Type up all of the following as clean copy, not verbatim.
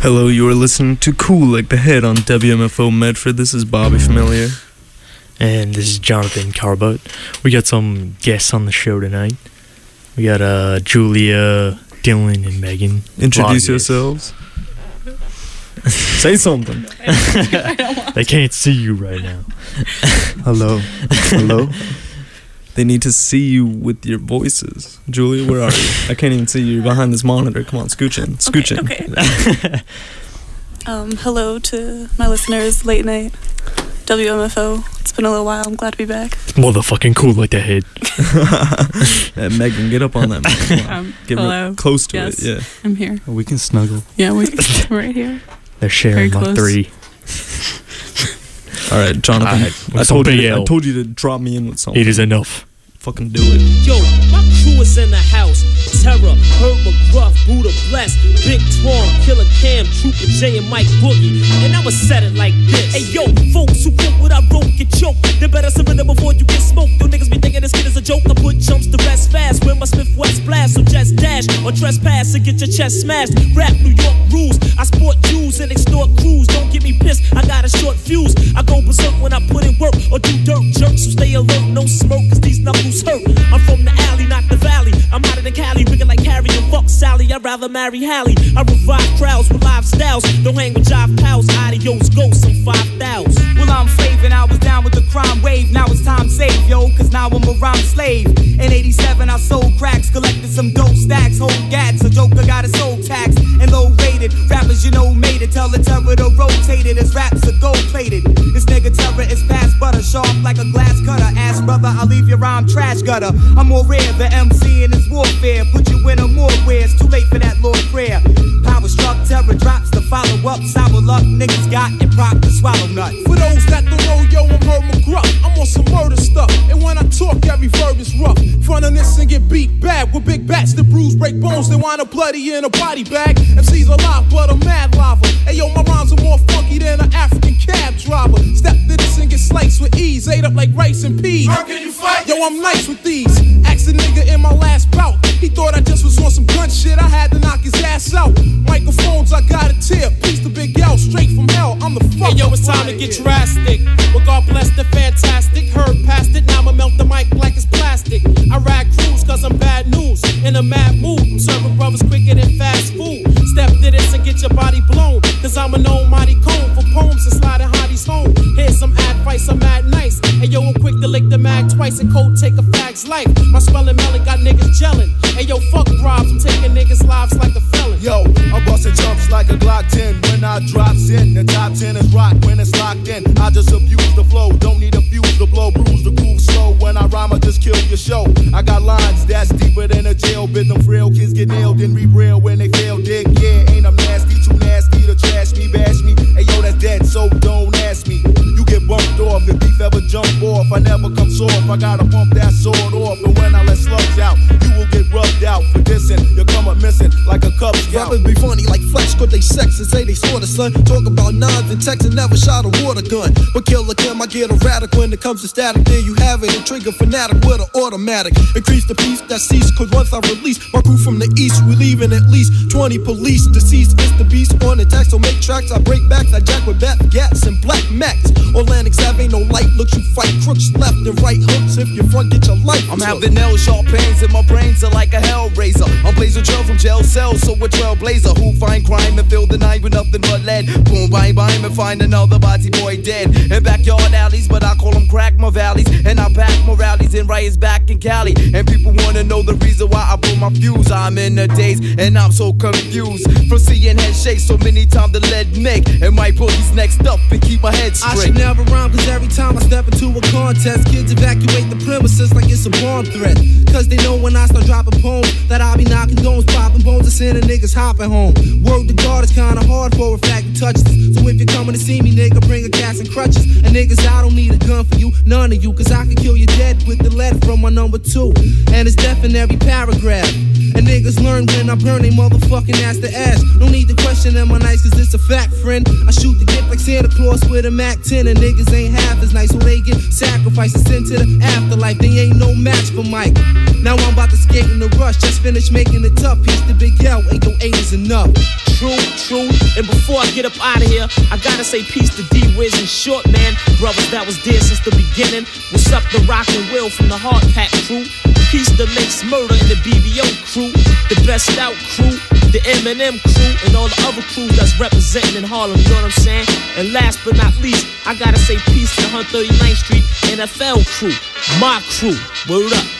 Hello, you are listening to Cool Like the Head on WMFO Medford. This is Bobby Familiar. And this is Jonathan Carbut. We got some guests on the show tonight. We got Julia, Dylan, and Megan. Introduce yourselves. Say something. They can't see you right now. Hello. Hello. They need to see you with your voices. Julia, where are you? I can't even see you. You're behind this monitor. Come on, scooch in. Scooch in. Okay. Hello to my listeners, late night, WMFO. It's been a little while. I'm glad to be back. Motherfucking Cool Like the Head. Megan, get up on that mic. Get hello. Close to yes, it. Yeah. I'm here. We can snuggle. Yeah, we're right here. They're sharing Very my close. 3. All right, Jonathan. I told you to drop me in with something. It is enough. Fucking do it. Yo, my crew is in the house. Terror, Herb McGruff, Buddha Bless, Big Twan, Killer Cam, Trooper J, and Mike Boogie. And I'ma set it like this. Hey yo, folks who quote what I wrote get choked. They better surrender before you get smoked. Them niggas be thinking this kid is a joke. I put jumps to rest fast when my Smith West blast. So just dash or trespass and get your chest smashed. Rap New York rules. I sport Jews and extort crews. Don't get me pissed, I got a short fuse. I go berserk when I put in work or do dirt jerks. So stay alert, no smoke, cause these knuckles hurt. I'm from the alley, not the valley. I'm hotter than Cali, wicked like Harry and fuck Sally. I'd rather marry Hallie. I revive crowds with live styles. Don't hang with jive pals. Adios, ghosts, I'm 5,000. Well, I'm slaving. I was down with the crime wave. Now it's time to save, yo, cause now I'm a rhyme slave. In 87, I sold cracks, collected some dope stacks. Whole gats, a joker got his soul taxed. And low rated, rappers, you know, made it. Tell the terror to rotate it. His raps are gold plated. This nigga terror is past butter, sharp like a glass cutter. Ass brother, I'll leave your rhyme trash gutter. I'm more rare, the MC in his warfare. Put you in a more where it's too late for that Lord prayer. Power struck, terror drops, the follow up. Sour luck, niggas got and prop to swallow nut. For those that don't know, yo, I'm Herb McGruff. I'm on some murder stuff, and when I talk, every verb is rough. Front on this and get beat bad with big bats that bruise, break bones, they wind up bloody in a body bag. MC's alive, blood of mad lava. Hey yo, my rhymes are more funky than an African cab driver. Step to this and get sliced with ease, ate up like rice and peas. How can you fight? Yo, I'm nice with these. Asked a nigga in my last bout. He thought I just was on some gun shit. I had to knock his ass out. Microphones, I got a tip. Piece the big L straight from hell. I'm the fuck. Hey yo, it's time to get drastic. Well, God bless the fantastic. Heard past it, now I'ma melt the mic like it's plastic. I ride crews cause I'm bad news. In a mad mood, I'm serving brothers quicker than fast food. Step to this and get your body blown. Cause I'm an almighty cone for poems and sliding hotties home. Here's some advice, I'm mad nice. Hey yo, I'm quick to lick the mag twice and cold take a fag's life. My spelling melon got niggas gelling. Hey yo, fuck bribes, I'm taking niggas' lives like a felon. Yo, I'm busting jumps like a Glock 10 when I drops in. The top 10 is rock when it's locked in. I just abuse the flow, don't need a fuse to blow, bruise the groove slow. When I rhyme, I just kill your show. I got lines that's deeper than a jail bit. Them frail kids get nailed and re-rail when they fail. Dig, yeah, ain't I'm nasty, too nasty to trash me, bash me. Hey yo, that's dead, so don't ask me. You get bumped off if beef ever jump off. I never come soft, I gotta pump that sword off. And when I let slugs out, you will get rubbed out for dissing. You'll come up missing like a Cub Scout. Rappers be funny like flesh, cause they sex and say they sorta son. Talk about nines and texts and never shot a water gun. But Killer Kim, I get erratic when it comes to static. There you have it, a trigger fanatic with an automatic. Increase the peace that cease, cause once I release my crew from the east, we leaving at least 20 police. Deceased is the beast on attack, so make tracks. I break backs, I jack with bat gats and black max. Atlantic Ave ain't no light, looks you fight crooks left and right hooks. If you front, get your life. I'm having nail sharp pains and my brains are like a hellraiser. I'm blazing trail from jail cells, so a trailblazer who find crime and fill the night with nothing but lead. Boom, bang, bang, and find another body boy dead. In backyard alleys, but I call them crack my valleys. And I pack my rallies and riots back in Cali. And people wanna know the reason why I blew my fuse. I'm in the daze and I'm so confused from seeing head shake so many times the lead make. And my boogie's next up and keep my head straight. I should never rhyme cause every time I step into a contest, kids evacuate the premises like it's a bomb threat. Cause they know when I start dropping poems that I'll be knocking domes, popping bones, and sending niggas hopping home. Word to God, it's kinda hard for a fact to touch this. So if you're coming to see me, nigga, bring a cast and crutches. And niggas, I don't need a gun for you, none of you. Cause I can kill you dead with the letter from my number 2. And it's death in every paragraph. And niggas learn when I burn they motherfucking ass to ass. No need to question am I nice cause it's a fact. fact, friend. I shoot the gift like Santa Claus with a Mac 10, and niggas ain't half as nice, so they get sacrificed and sent to the afterlife. They ain't no match for Mike. Now I'm about to skate in the rush, just finished making it tough. Piece the Big L, and your 8 is enough. True. And before I get up out of here, I gotta say peace to D-Wiz and Short Man, brothers that was there since the beginning. What's up, the Rock and Will from the Hard Pack crew? Peace to Lace Murder and the BBO crew, the Best Out crew, the Eminem crew, and all the other crews that's representing in Harlem, you know what I'm saying? And last but not least, I gotta say peace to the 139th Street NFL crew, my crew. Word up.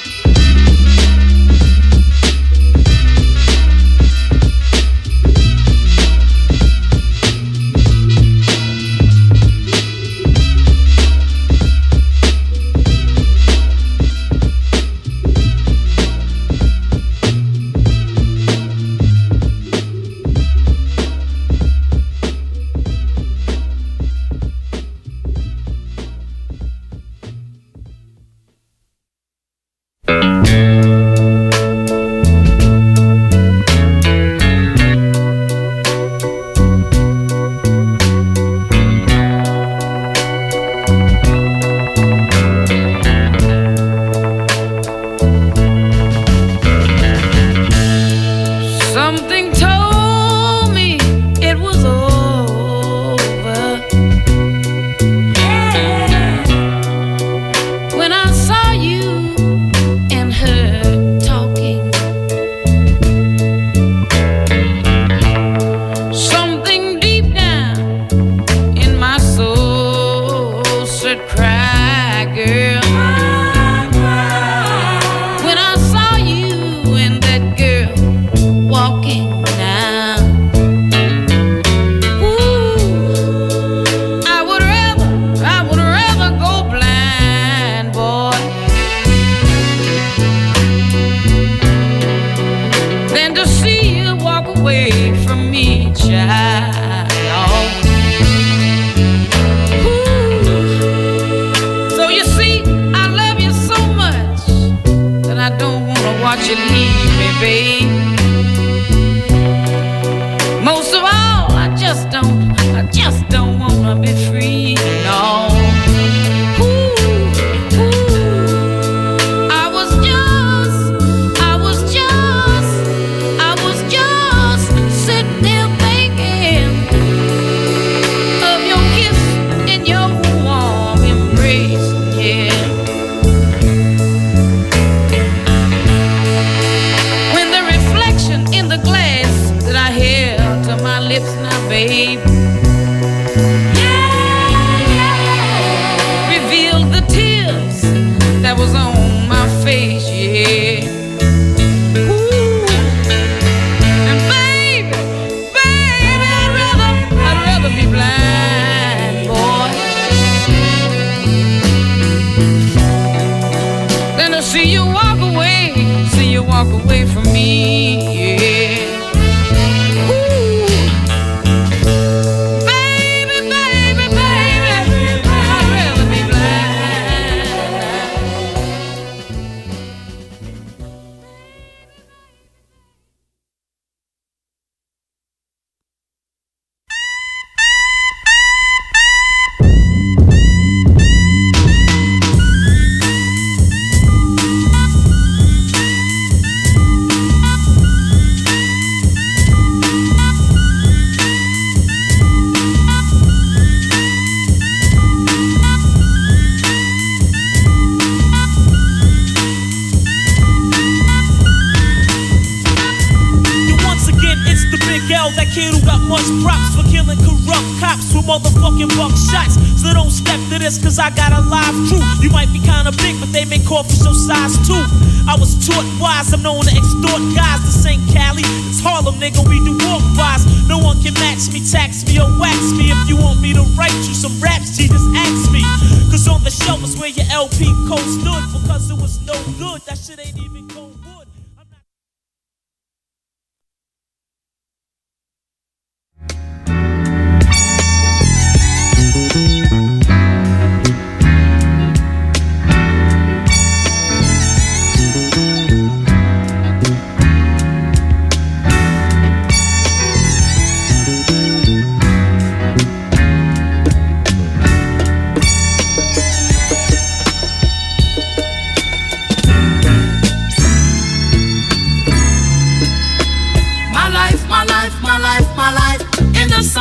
Cause I got a live crew. You might be kinda big, but they make coffee your size too. I was taught wise, I'm known to extort guys. This ain't Cali, it's Harlem, nigga, we do walk wise. No one can match me, tax me, or wax me. If you want me to write you some raps, G, just ask me. Cause on the shelf is where your LP code stood. Because it was no good, that shit ain't even cold wood.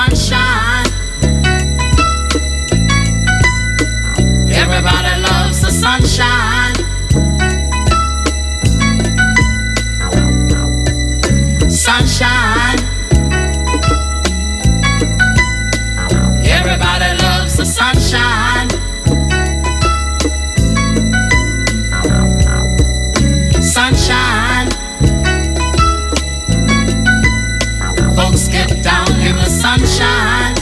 sunshine. Everybody loves the sunshine. Sunshine. Everybody loves the sunshine. Sunshine. Folks get down in the sunshine.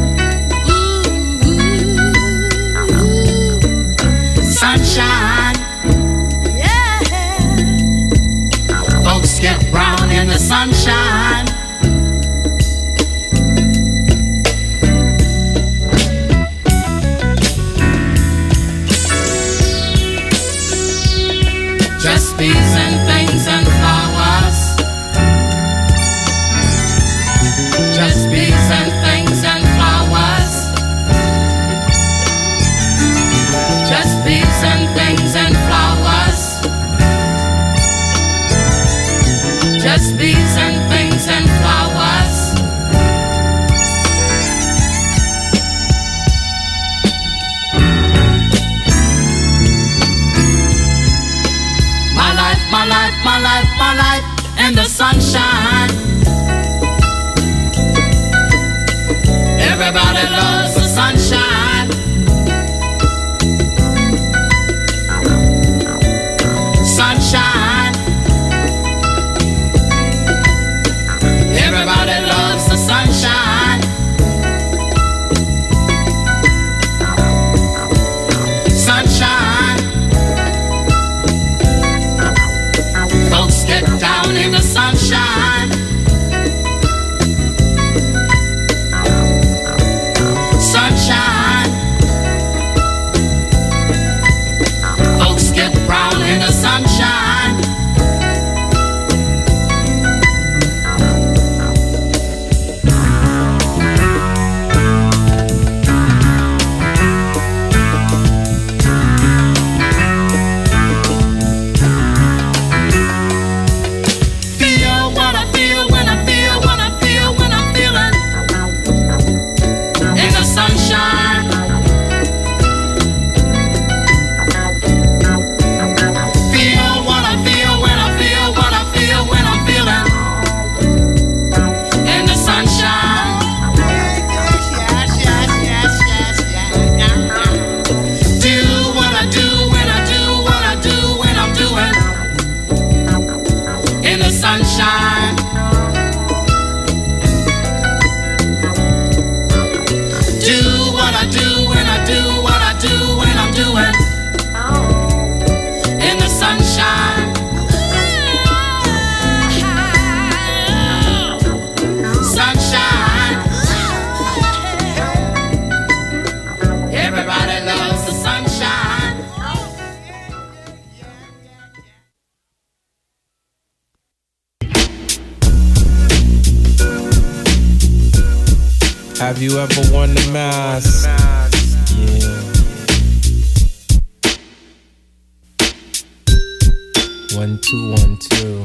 Sunshine. Yeah. Folks get brown in the sunshine. Just bees and things and flowers. Just bees and things and flowers. Just bees and things and flowers. Just bees and things and flowers. My life, my life, my life, my life in the sunshine. Everybody loves the sunshine. Sunshine. Everybody loves the sunshine. Sunshine. Folks get down in the sunshine. Sunshine. Folks get brown in the sunshine. Feel what I feel when I feel what I feel when I'm feeling in the sunshine. Feel what I feel when I feel what I feel when I'm feeling in the sunshine. Do what I do when I do what I do when I'm doing in the sunshine. Do what I do when I do what I do when I'm doing in the sunshine. Sunshine. Everybody loves the sunshine. Have you ever won the mask? Yeah. 1 2 1 2.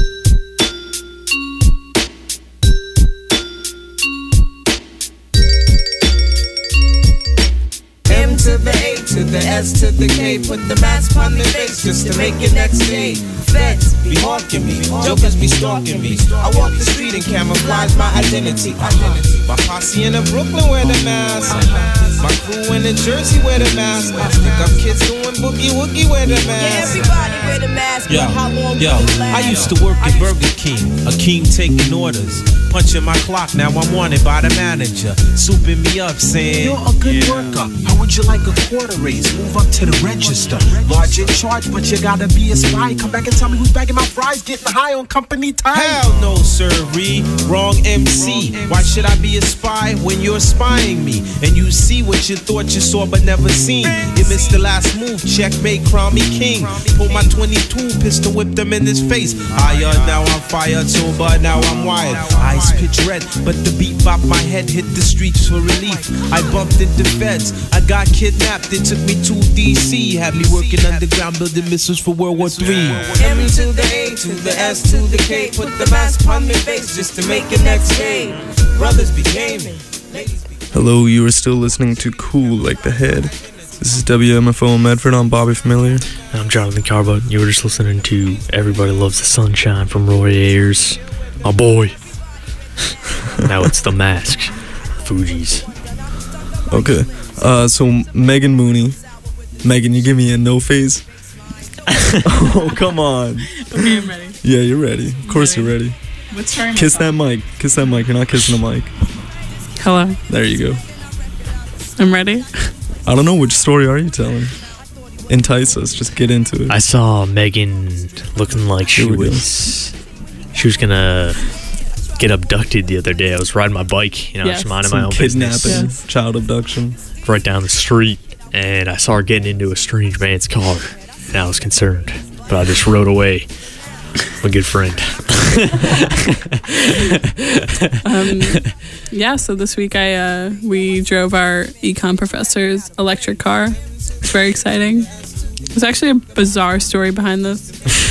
M to the A to the S to the K. Put the mask on the face just to make it next day. Feds be hawking me, jokers be stalking me. I walk the street and camouflage my identity. My posse in the Brooklyn wear the mask. My crew in the Jersey wear the mask. Pick up kids doing boogie woogie wear the mask. Yeah, everybody wear the mask. Yo, how long yo, I used to work at Burger King, a king taking orders. Punching my clock, now I'm wanted by the manager. Souping me up, saying, you're a good worker. How would you like a quarter raise? Move up to the register. Large in charge, but you gotta be a spy. Come back and tell me who's bagging my fries, getting high on company time. hell no, sirree, wrong MC. Why should I be a spy when you're spying me? And you see what you thought you saw but never seen. You missed the last move, checkmate, crown me king. Pull my 22, pistol whip them in his face. Higher, now I'm fired, sober, now I'm wired. Eyes pitch red, but the beat bop my head hit the streets for relief. I bumped into feds, I got kidnapped, they took me to DC. Had me working underground building missiles for World War III. M to the A to the S to the K. Put the mask on my face just to make it next day. Brothers be gaming. Hello, you are still listening to Cool Like the Head. This is WMFO Medford. I'm Bobby Familiar. And I'm Jonathan Carbone. You were just listening to Everybody Loves the Sunshine from Roy Ayers. My boy. Now it's The Mask. Fugees. Okay. So Megan Mooney. Megan, you give me a no face? Oh, come on. Okay, I'm ready. Yeah, you're ready. Of course you're ready. What's starting? Kiss that mic. Kiss that mic. You're not kissing the mic. Hello. There you go. I'm ready. I don't know, which story are you telling? Entice us. Just get into it. I saw Megan looking like she was gonna get abducted the other day. I was riding my bike, just minding my own business. Kidnapping, child abduction. Right down the street, and I saw her getting into a strange man's car, and I was concerned. But I just rode away. My good friend. So this week we drove our econ professor's electric car. It's very exciting. There's actually a bizarre story behind this.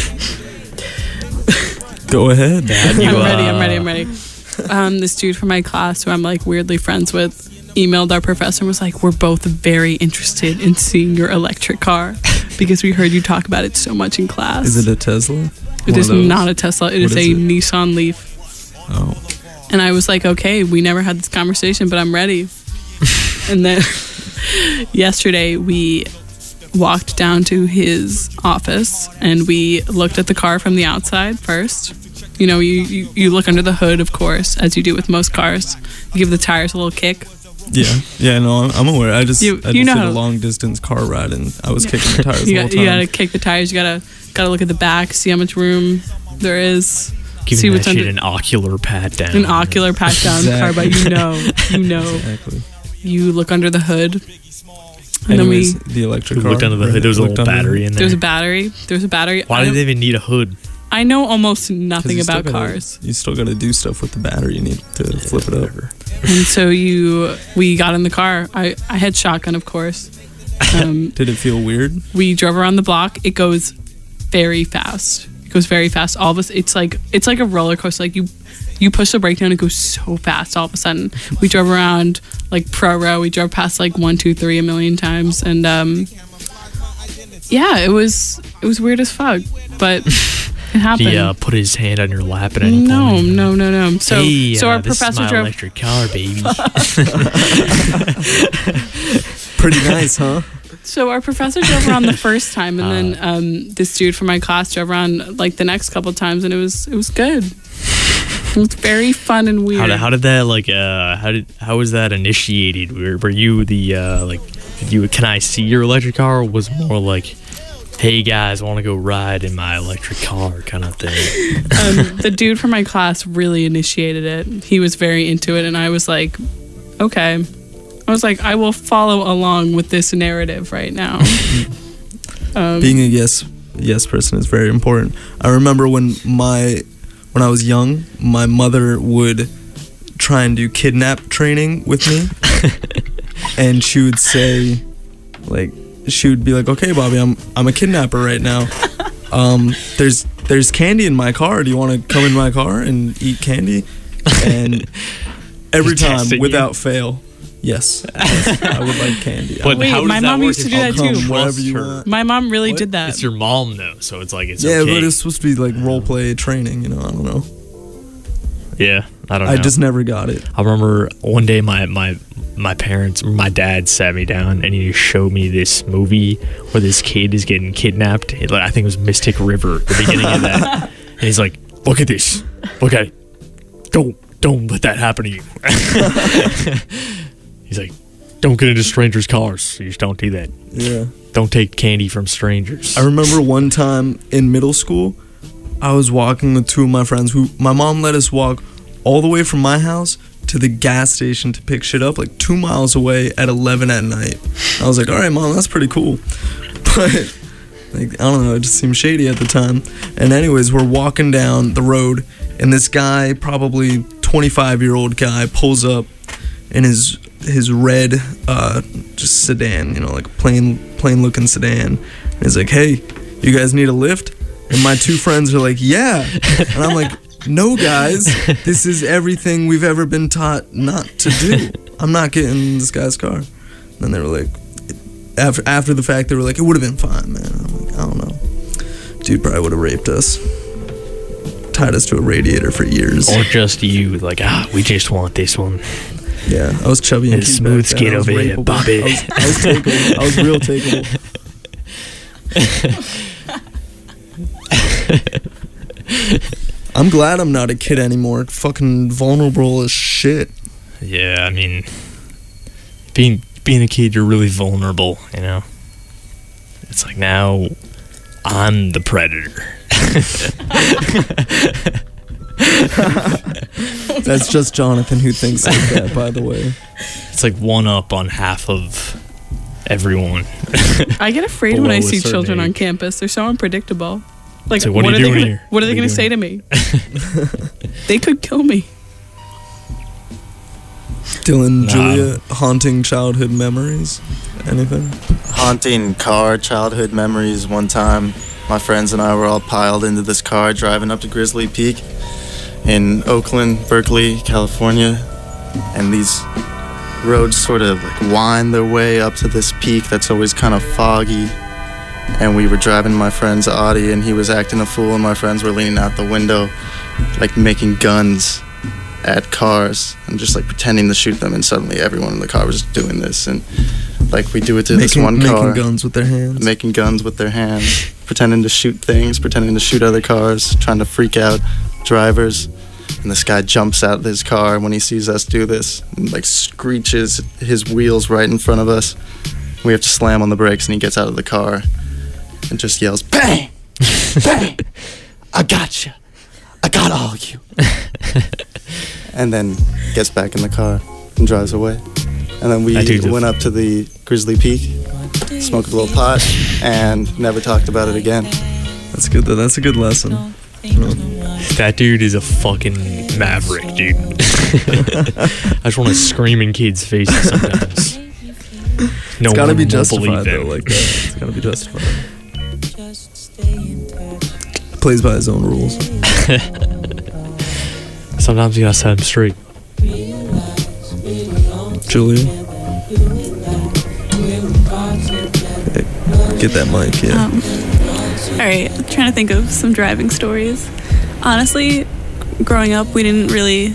Go ahead. I'm ready. This dude from my class who I'm like weirdly friends with emailed our professor and was like, we're both very interested in seeing your electric car because we heard you talk about it so much in class. Is it a Tesla? It is not a Tesla. It is a Nissan Leaf. Oh. And I was like, okay, we never had this conversation, but I'm ready. And then yesterday we walked down to his office and we looked at the car from the outside first. You look under the hood, of course, as you do with most cars. You give the tires a little kick. Yeah, no, I'm aware. I just did a long distance car ride and I was kicking the tires the whole time. You gotta kick the tires. You gotta look at the back, see how much room there is. Giving that shit an ocular pat down. An ocular pat down the car, but you know. Exactly. You look under the hood. And anyways, the electric car. Looked under the hood. There was a little battery in there. There's a battery. Why did they even need a hood? I know almost nothing about cars. You still got to do stuff with the battery. You need to flip it over. And so we got in the car. I had shotgun, of course. Did it feel weird? We drove around the block. It goes very fast. All of us. It's like a roller coaster. Like you push the brake down, it goes so fast. All of a sudden, we drove around like Pro-Row. We drove past like 1, 2, 3 a million times, and it was weird as fuck, but. It happened. He put his hand on your lap at any point. No. So our this professor is my drove electric car, baby. Pretty nice, huh? So our professor drove around the first time, and then this dude from my class drove around like the next couple of times, and it was good. It was very fun and weird. How did that how was that initiated? Were you the can I see your electric car, or was it more like, hey guys, I want to go ride in my electric car kind of thing? The dude from my class really initiated it. He was very into it, and I was like, okay. I was like, I will follow along with this narrative right now. Being a yes person is very important. I remember when I was young, my mother would try and do kidnap training with me, and she would say, she would be like, okay, Bobby, I'm a kidnapper right now. There's candy in my car. Do you want to come in my car and eat candy? And every time, without fail, yes, I would like candy. But wait, my mom used to do that too. Wherever you want. My mom really did that. It's your mom though, so it's like it's okay. Yeah, but it's supposed to be like role play training. I don't know. Yeah, I don't know. I just never got it. I remember one day my parents, my dad sat me down and he showed me this movie where this kid is getting kidnapped. I think it was Mystic River, the beginning of that. And he's like, look at this. Look at it. Don't let that happen to you. He's like, don't get into strangers' cars. You just don't do that. Yeah. Don't take candy from strangers. I remember one time in middle school, I was walking with two of my friends who my mom let us walk all the way from my house to the gas station to pick shit up, like 2 miles away at 11 at night. I was like, all right, Mom, that's pretty cool. But I don't know, it just seemed shady at the time. And anyways, we're walking down the road, and this guy, probably 25-year-old guy, pulls up in his red just sedan, like plain looking sedan. And he's like, hey, you guys need a lift? And my two friends are like, yeah. And I'm like, no, guys, this is everything we've ever been taught not to do. I'm not getting in this guy's car. And then they were like, after the fact, they were like, it would have been fine, man. I'm like, I don't know. Dude probably would have raped us. Tied us to a radiator for years. Or just you, like, we just want this one. Yeah, I was chubby and smooth skin over here, Bobby. I was takeable. I was real takeable. I'm glad I'm not a kid anymore. Fucking vulnerable as shit. Yeah, I mean, being a kid, you're really vulnerable, you know? It's like, now I'm the predator. That's just Jonathan who thinks like that, by the way. It's like one up on half of everyone. I get afraid when I see children on campus. They're so unpredictable. Like, so what are you doing here? What are they going to say to me? They could kill me. Dylan, Julia, haunting childhood memories? Anything? Haunting car childhood memories. One time, my friends and I were all piled into this car driving up to Grizzly Peak in Oakland, Berkeley, California. And these roads sort of like wind their way up to this peak that's always kind of foggy. And we were driving my friend's Audi, and he was acting a fool, and my friends were leaning out the window, like making guns at cars and just like pretending to shoot them. And suddenly everyone in the car was doing this, and like we do it to this one car, making guns with their hands, pretending to shoot things, pretending to shoot other cars, trying to freak out drivers. And this guy jumps out of his car when he sees us do this and like screeches his wheels right in front of us. We have to slam on the brakes, and he gets out of the car and just yells, "Bang! Bang! I got you. I got all you." And then gets back in the car and drives away. And then we went up to the Grizzly Peak, smoked a little pot, and never talked about it again. That's good though. That's a good lesson. That dude is a fucking maverick, dude. I just want to scream in kids' faces sometimes. No, it's gotta be justified though, like that. It's gotta be justified. Plays by his own rules. Sometimes you gotta set him straight. Julia, hey, get that mic, yeah. All right, I'm trying to think of some driving stories. Honestly, growing up, we didn't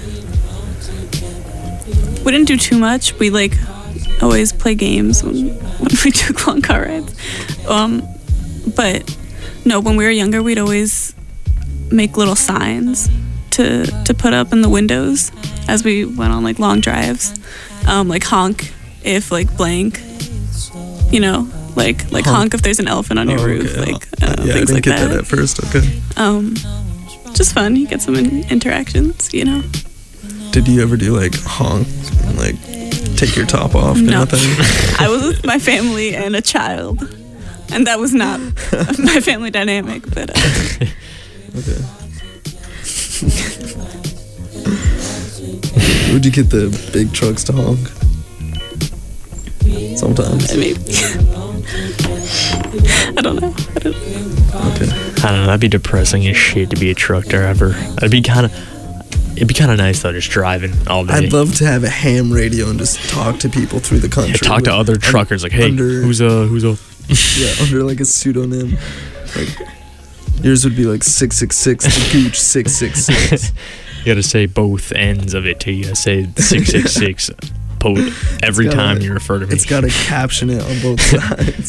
do too much. We like always play games when we took long car rides. But no, when we were younger, we'd always make little signs to put up in the windows as we went on like long drives, like honk if like blank, you know, like honk if there's an elephant on your roof, okay. like yeah, things I didn't like get that at first. Okay. Just fun. You get some interactions, you know. Did you ever do like honk and like take your top off? No. Kind of thing? I was with my family and a child, and that was not my family dynamic. But okay. Would you get the big trucks to honk? Sometimes. Maybe. I don't know. Okay. I don't know. That'd be depressing as shit to be a truck driver. It'd be kind of nice though, just driving all day. I'd love to have a ham radio and just talk to people through the country. Yeah, talk to other truckers, like, hey, who's a yeah, under like a pseudonym. Like yours would be like 666 to Gooch 666. You gotta say both ends of it too. You gotta say 666 every time you refer to me. It's gotta caption it on both sides.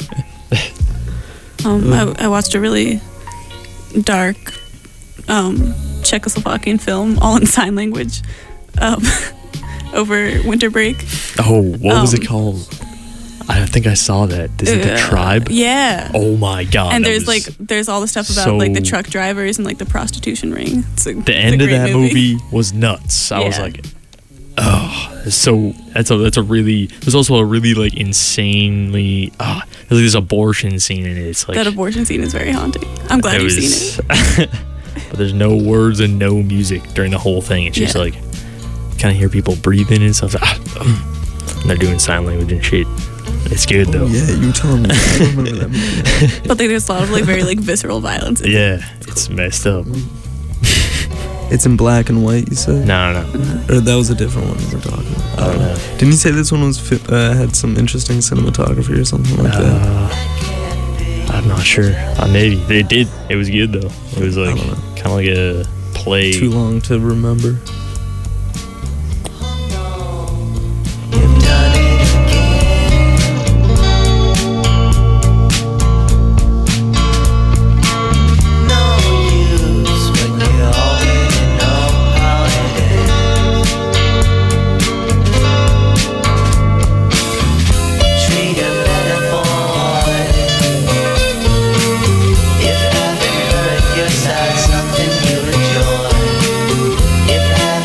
I watched a really dark Czechoslovakian film, all in sign language, over winter break. Oh, what was it called? I think I saw that. Isn't the Tribe? Yeah. Oh my god. And there's all the stuff about like the truck drivers and like the prostitution ring. The end of that movie was nuts. I was like, oh, so that's a really. There's also a really like insanely. There's this abortion scene in it. It's like that abortion scene is very haunting. I'm glad you've seen it. But there's no words and no music during the whole thing. It's just like kind of hear people breathing and stuff. And they're doing sign language and shit. It's good though. Yeah, you tell me. I don't remember that movie. But like, there's a lot of like very like visceral violence. Yeah, it's messed up. It's in black and white, you said? No. Or that was a different one we were talking about. I don't know. Didn't you say this one was had some interesting cinematography or something like that? I'm not sure. Maybe. It did. It was good, though. It was like kind of like a play. Too long to remember. Something you enjoy. If I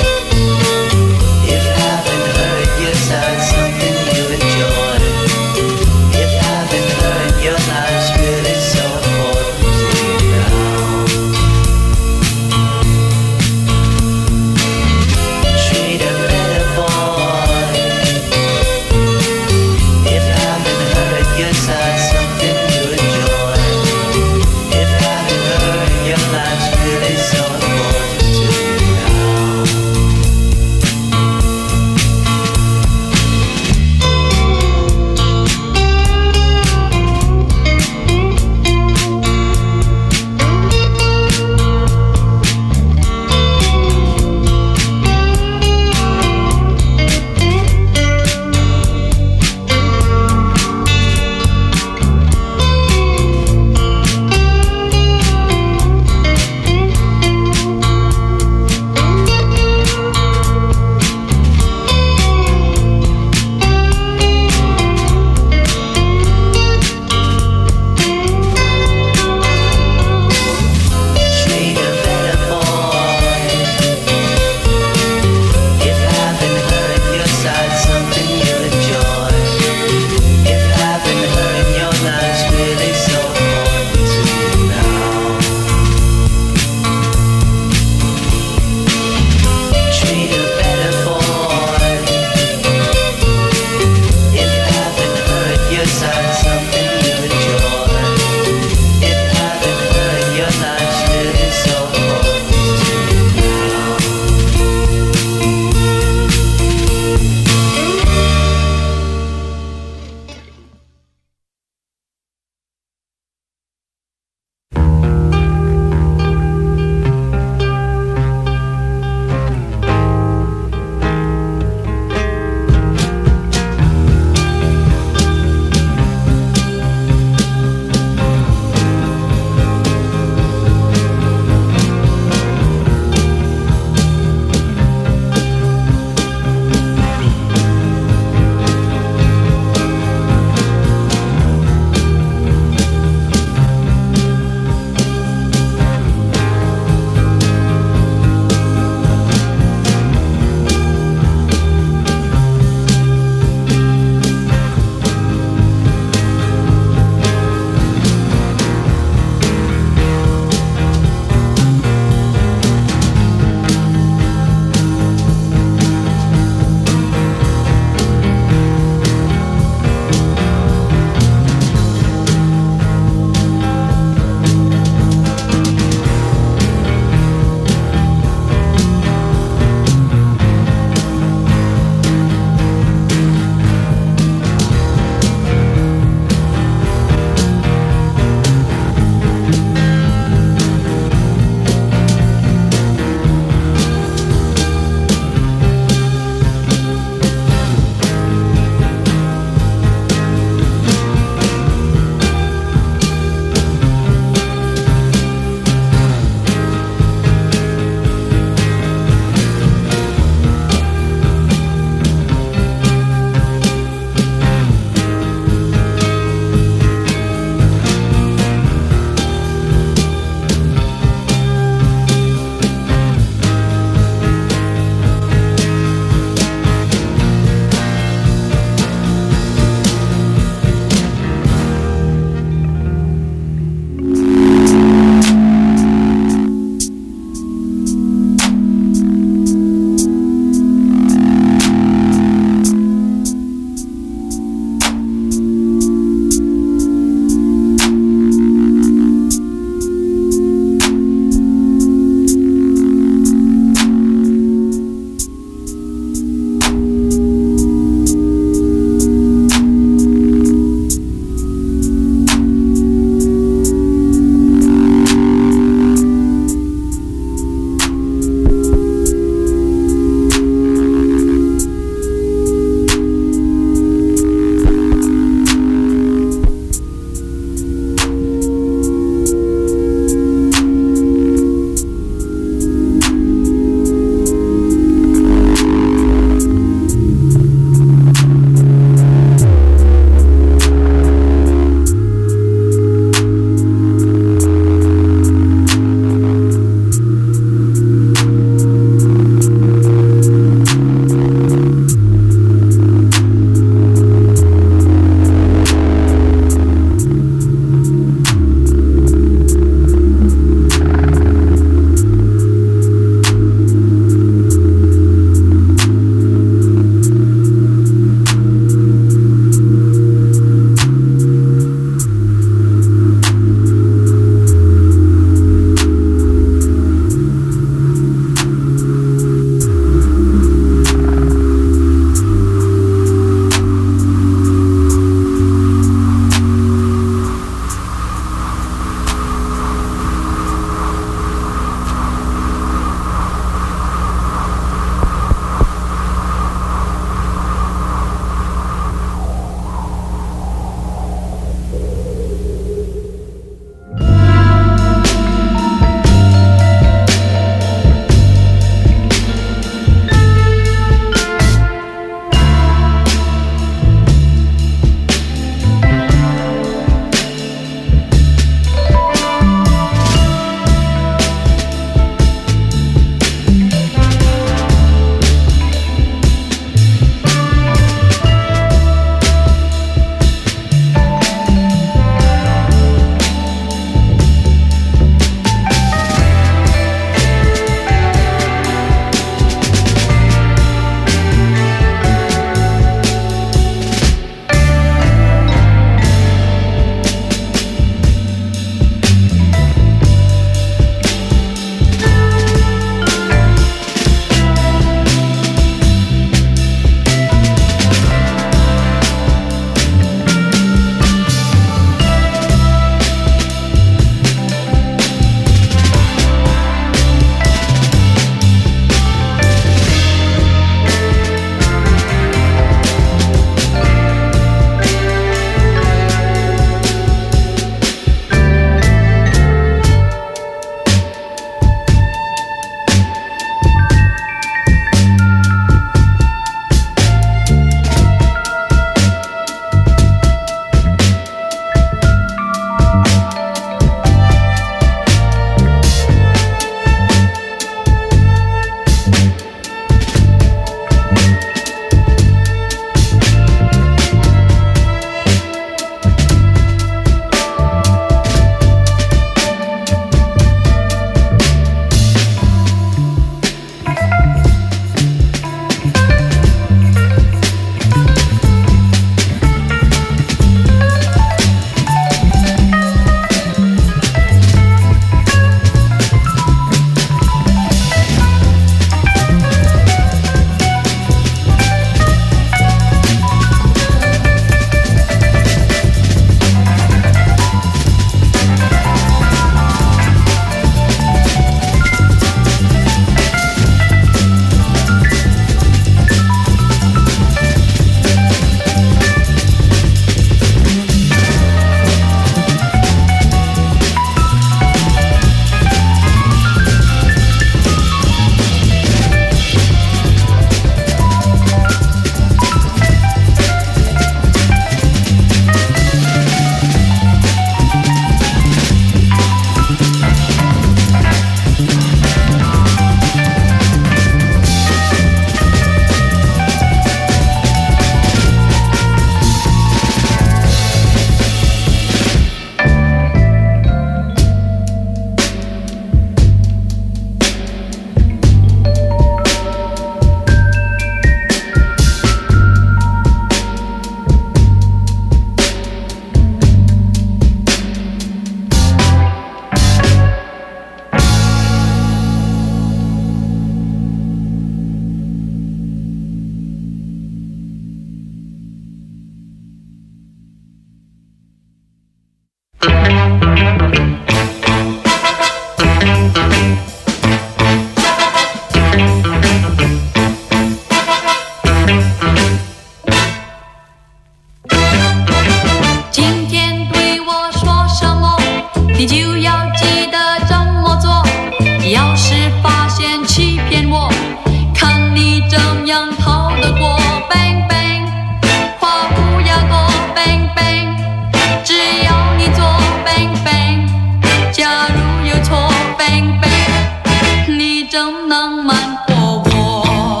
终能瞒过我。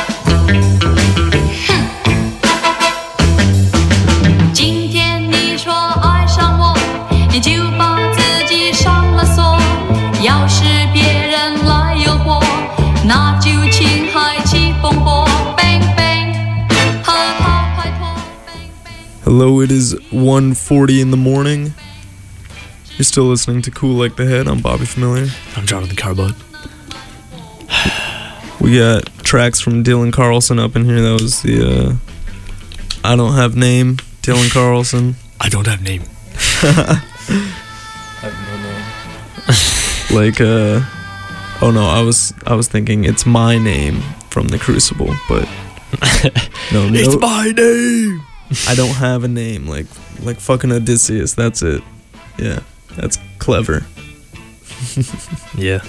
今天你说爱上我，你就把自己上了锁。要是别人来诱惑，那就请海起风波。Bang bang， 和他拍拖。 Hello, it is 1:40 in the morning. You're still listening to Cool Like the Head. I'm Bobby Familiar. I'm Jonathan Carbone. We got tracks from Dylan Carlson up in here. That was the I Don't Have Name, Dylan Carlson. I don't have name. I have no name. Like oh no, I was thinking It's My Name from The Crucible, but no, It's my name. I don't have a name, like fucking Odysseus. That's it. Yeah, that's clever. Yeah.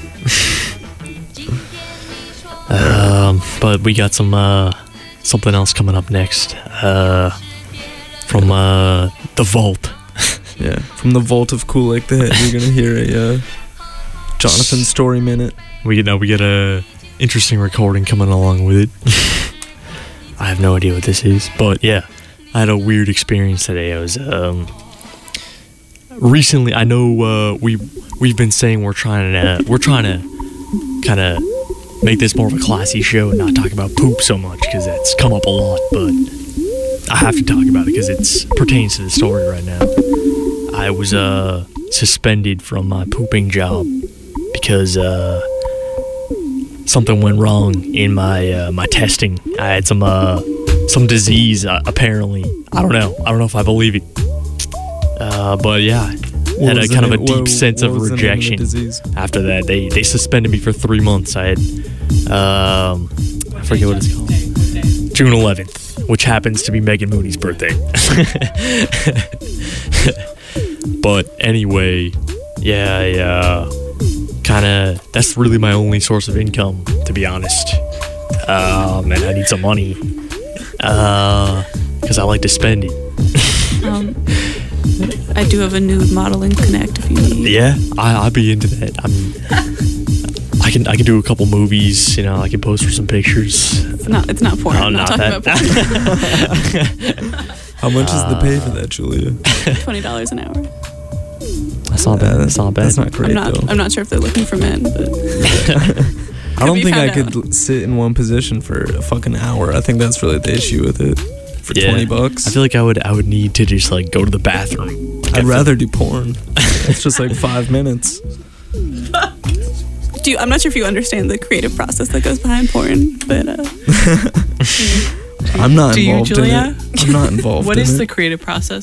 But we got some something else coming up next. From the vault. Yeah, from the vault of Cool Like the Head, you're gonna hear a Jonathan Story Minute. We get a interesting recording coming along with it. I have no idea what this is, but yeah, I had a weird experience today. I was recently. I know we've been saying we're trying to kind of make this more of a classy show and not talk about poop so much because that's come up a lot. But I have to talk about it because it pertains to the story right now. I was suspended from my pooping job because something went wrong in my testing. I had some disease apparently. I don't know if I believe it. But yeah, I had a kind of a deep sense of rejection after that. They suspended me for 3 months. I had I forget what it's called, June 11th, which happens to be Megan Mooney's birthday. But anyway, yeah, that's really my only source of income, to be honest. And I need some money because I like to spend it. I do have a nude modeling connect if you need. Yeah, I'd be into that. I can do a couple movies. You know, I can pose for some pictures. It's not porn. I'm not talking about porn. How much is the pay for that, Julia? $20 an hour. That's not bad. That's not bad. That's not great, though. I'm not sure if they're looking for men, but I don't think I could sit in one position for a fucking hour. I think that's really the issue with it. For $20, I feel like I would need to just like go to the bathroom. I'd rather do porn. It's just like 5 minutes. I'm not sure if you understand the creative process that goes behind porn, but I'm not do involved you, Julia? in it. I'm not involved What in is it. the creative process?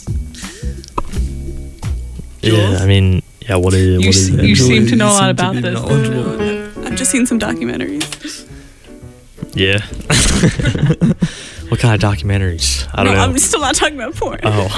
Yeah, I mean, yeah. What is it? You seem to know a lot about this. I've just seen some documentaries. Yeah. What kind of documentaries? I don't know. I'm still not talking about porn. Oh.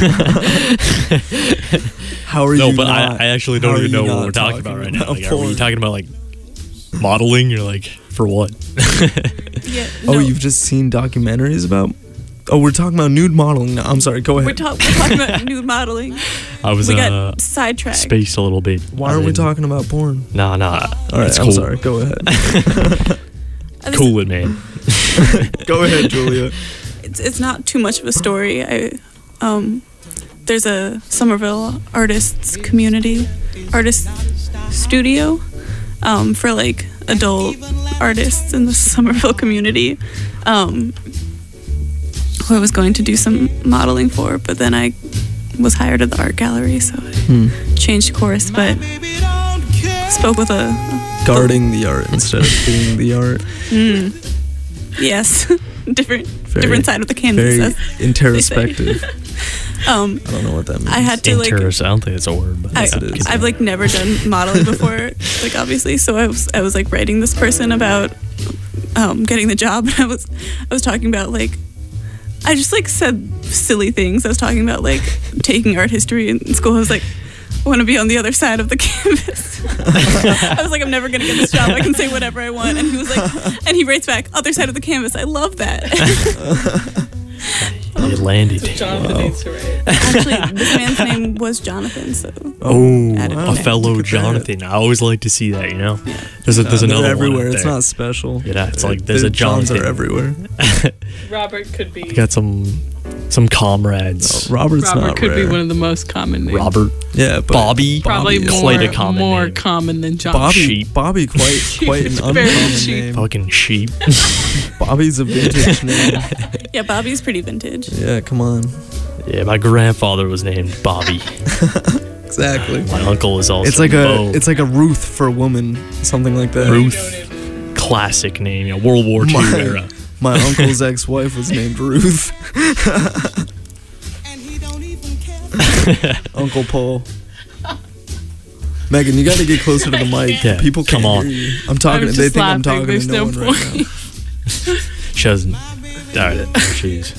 How are you? No, but I actually don't even know what we're talking about right now. Like, are we talking about like modeling? You're like, for what? Yeah. Oh, you've just seen documentaries about? Oh, we're talking about nude modeling now. I'm sorry. Go ahead. We're talking about nude modeling. We got sidetracked. Spaced a little bit. Why aren't we talking about porn? Nah. All right, it's I'm cool. sorry. Go ahead. Cool it, man. Go ahead, Julia. It's not too much of a story. There's a Somerville artist studio for like adult artists in the Somerville community who I was going to do some modeling for, but then I was hired at the art gallery, so I changed course, but spoke with guarding the art instead of being the art. Yes. different side of the canvas. Very introspective. I don't know what that means. I had to I don't think it's a word, but yes, it is. I've like never done modeling before, like obviously. So I was like writing this person about getting the job, and I was talking about like I just like said silly things. I was talking about like taking art history in school. I was like, I want to be on the other side of the canvas. I was like, I'm never gonna get this job. I can say whatever I want. And he was like, and he writes back, other side of the canvas. I love that. It landed. Jonathan needs to write. Actually, this man's name was Jonathan, so. A fellow Jonathan. I always like to see that, you know? There's they're another everywhere. one out It's there. not special. Yeah, it's like there's a Johns Jonathan. are everywhere. Robert could be. I got some comrades. Robert's Robert not could rare. be one of the most common names. Robert. Yeah, but Bobby. Probably Bobby. more, Quite a common more name. common than John. Bobby, quite an Very uncommon cheap. name. Fucking sheep. Bobby's a vintage name. Yeah, Bobby's pretty vintage. Yeah, come on. Yeah, my grandfather was named Bobby. Exactly. My uncle is also It's like Bo. it's like a Ruth for a woman, something like that. Ruth. Classic name, you know, World War II era. My uncle's ex-wife was named Ruth. Uncle Paul. Megan, you got to get closer to the mic. Yeah, People can't come on. hear you. I'm talking. I'm They just think I'm laughing. talking There's to no no one right now. She doesn't. Alright, jeez.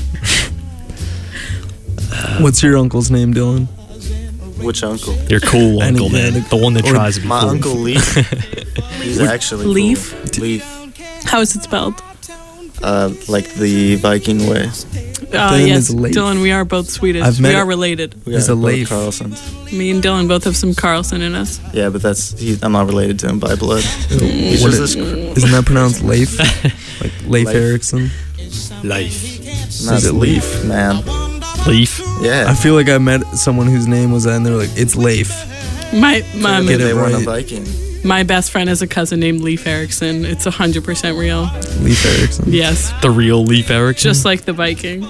What's your uncle's name, Dylan? Which uncle? Your cool Any- uncle, yeah, man. The one that or tries to be My cool. uncle Leaf. He's actually cool. Leaf? Leaf. How is it spelled? Like the Viking way. Dylan Yes, is Leif. Dylan, we are both Swedish. I've We met- are related. We He's are a both Leif. Carlsons. Me and Dylan both have some Carlson in us. Yeah, but I'm not related to him by blood. He's What just Isn't that pronounced Leif? Like Leif Leif. Erikson? Life. not Is it Leaf, man. Leaf. Yeah. I feel like I met someone whose name was that, and they're like, it's Leif. My Maybe Get it they weren't a right. Viking. my best friend has a cousin named Leif Erikson. It's 100% real. Leif Erikson. Yes, The real Leif Erikson. just like the Viking.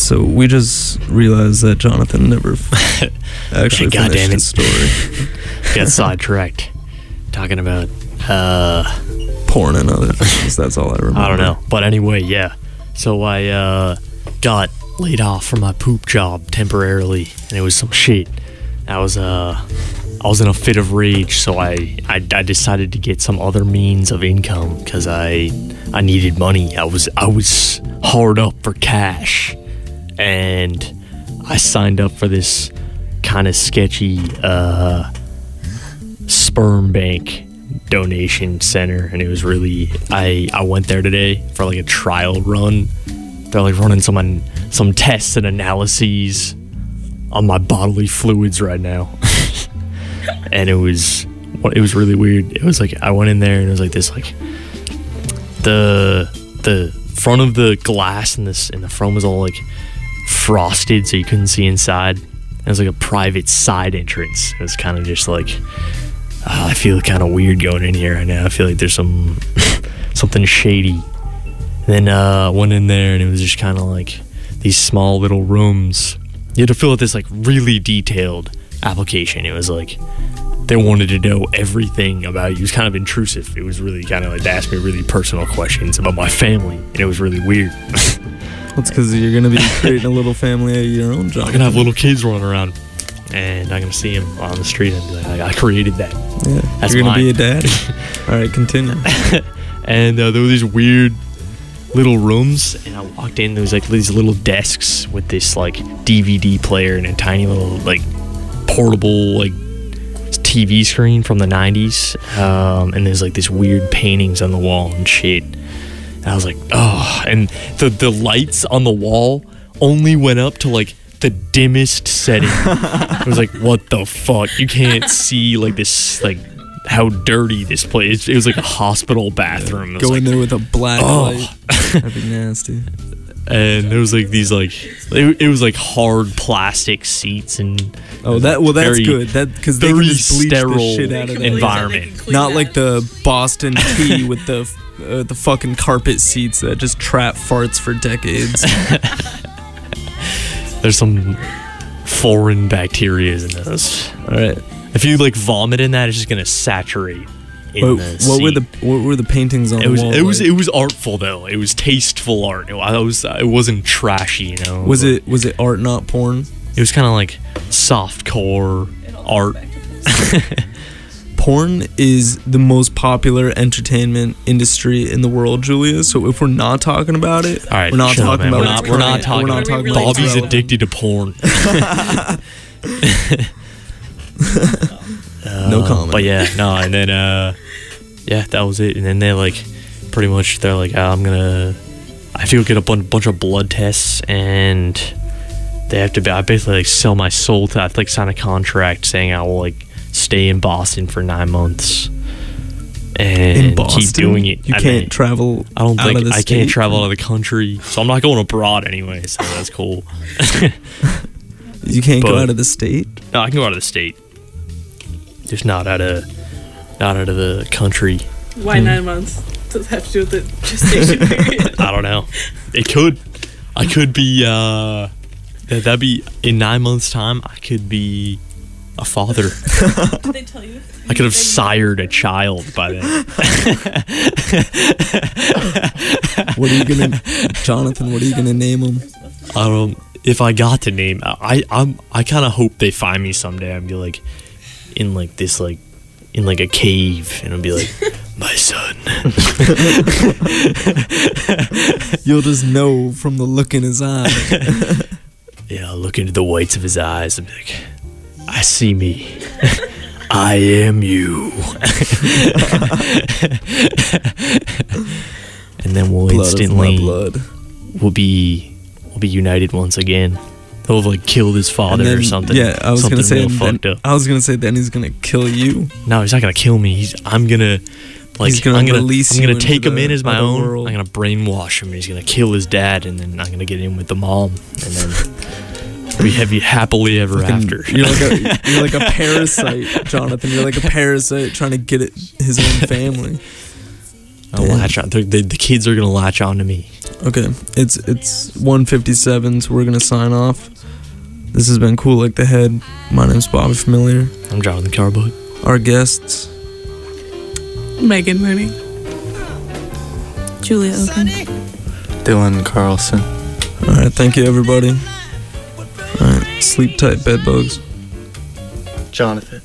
So we just realized that Jonathan never actually God finished damn it. his story. Got sidetracked talking about porn and other things. That's all I remember. I don't know, but anyway, yeah. So I got laid off from my poop job temporarily, and it was some shit. I was in a fit of rage, so I decided to get some other means of income because I needed money. I was hard up for cash, and I signed up for this kind of sketchy sperm bank donation center, and it was really I went there today for like a trial run. They're like running some tests and analyses on my bodily fluids right now. And it was really weird. It was like I went in there and it was like this, like the front of the glass and the front was all like frosted so you couldn't see inside. It was like a private side entrance. It was kind of just like I feel kind of weird going in here right now. I feel like there's something shady. And then went in there and it was just kind of like these small little rooms. You had to fill out this like really detailed application. It was like they wanted to know everything about you. It was kind of intrusive. It was really kind of like they asked me really personal questions about my family, and it was really weird. That's because you're gonna be creating a little family of your own, John. I'm gonna have little kids running around, and I'm gonna see them on the street and be like, I created that. Yeah, that's you're gonna mine. be a dad. All right, continue. And there were these weird little rooms, and I walked in. There was like these little desks with this like DVD player and a tiny little like portable like TV screen from the 90s, and there's like this weird paintings on the wall and shit. And I was like, oh, and the lights on the wall only went up to like the dimmest setting. It was like, what the fuck? You can't see like this, like how dirty this place. It was like a hospital bathroom. Go in like, there with a black light. That'd be nasty. And there was like these like it was like hard plastic seats and that's good. That because they can just bleach the shit out of that environment. Not like the Boston tea with the fucking carpet seats that just trap farts for decades. There's some foreign bacteria in those. All right. If you like vomit in that, it's just gonna saturate. What were the paintings on the wall? It was artful though. It was tasteful art. It wasn't trashy, you know. Was it art, not porn? It was kind of like softcore art. Porn is the most popular entertainment industry in the world, Julia. So if we're not talking about it, all right, we're not talking about it. We're not talking about it. Bobby's addicted to porn. No comment. But yeah, no, and then that was it. And then they like pretty much they're like, I have to go get a bunch of blood tests, and they have to I basically like sell my soul to I have to like sign a contract saying I will like stay in Boston for 9 months and keep doing it. You can't travel. I don't think I state? can't travel out of the country, so I'm not going abroad anyway. So that's cool. You can't go out of the state? No, I can go out of the state. Just not out of the country. Why 9 months? Does it have to do with the gestation period? I don't know. It could. I could be. That'd be in 9 months' time. I could be a father. Did they tell you? I could have sired a child by then. What are you gonna, Jonathan? What are you gonna name him? I don't. If I got to name, I kind of hope they find me someday. I'd be like, in like this like, in like a cave, and I'd be like, my son. You'll just know from the look in his eye. Yeah, I'll look into the whites of his eyes and be like, I see me. I am you. And then we'll instantly we'll be united once again. He'll have like killed his father or something. Yeah, I was something gonna say. real fucked up. I was gonna say then he's gonna kill you. No, he's not gonna kill me. I'm gonna take him in as my own. World. I'm gonna brainwash him. He's gonna kill his dad, and then I'm gonna get in with the mom, and then we have you happily ever after. You're like a parasite, Jonathan. You're like a parasite trying to get his own family. I'll latch on. The kids are gonna latch on to me. Okay, it's 1:57, so we're gonna sign off. This has been Cool Like the Head. My name's Bobby Familiar. I'm Jonathan Carbot. Our guests: Megan Mooney, Julia Oken, Dylan Carlson. All right, thank you, everybody. All right, sleep tight, bedbugs. Jonathan.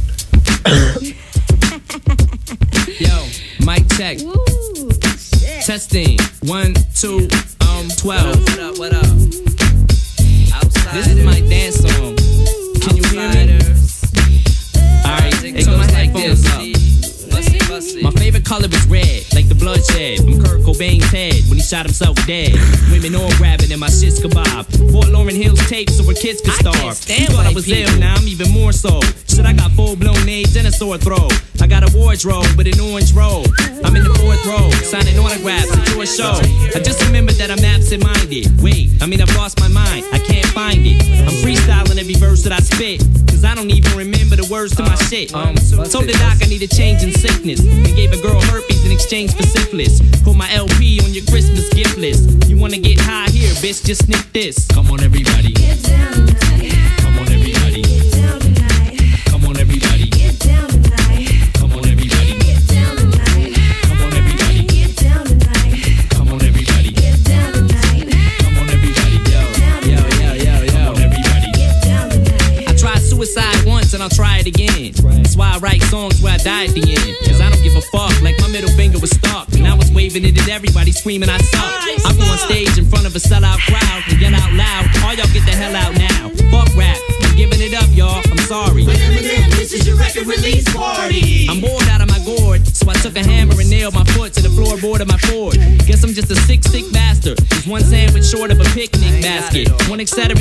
Yo, mic check. Testing. 1, 2, 12. What up? This is my dance song. Can you hear me? Alright, it goes like this. My favorite color is red, like the bloodshed from Kurt Cobain's head when he shot himself dead. Women all grabbing and my shit's kebab. Fort Lauren Hills tape so her kids could starve. You thought I was ill, now I'm even more so. Shit, I got full-blown AIDS and a sore throat. I got a wardrobe with an orange robe. I'm in the 4th row, signing autographs at your show. I just remembered that I'm absent-minded. Wait, I've lost my mind, I can't find it. I'm freestyling every verse that I spit, cause I don't even remember the words to my shit. Told the doc I need a change in sickness, and gave a girl herpes in exchange for syphilis. Put my LP on your Christmas gift list. You wanna get high here, bitch, just sniff this. Come on everybody, get down tonight. Come on everybody, get down tonight. Come on everybody, get down tonight. Come on everybody, get down tonight. Come on everybody, get down tonight. Come on everybody, get down tonight. Come on everybody, yo. Come on everybody, get down tonight. I tried suicide once and I'll try it again. That's why I write songs where I die at the end. Cause I don't give a fuck, like my middle finger was stuck. And I was waving it at everybody, screaming I suck. I go on stage in front of a sellout crowd and yell out loud, all y'all get the hell out now. Fuck rap, I'm giving it up, y'all, I'm sorry. But Eminem, this is your record release party. I'm bored out of my gourd, so I took a hammer and nailed my foot to the floorboard of my Ford. Guess I'm just a sick bastard. There's one sandwich short of a picnic basket. One etc.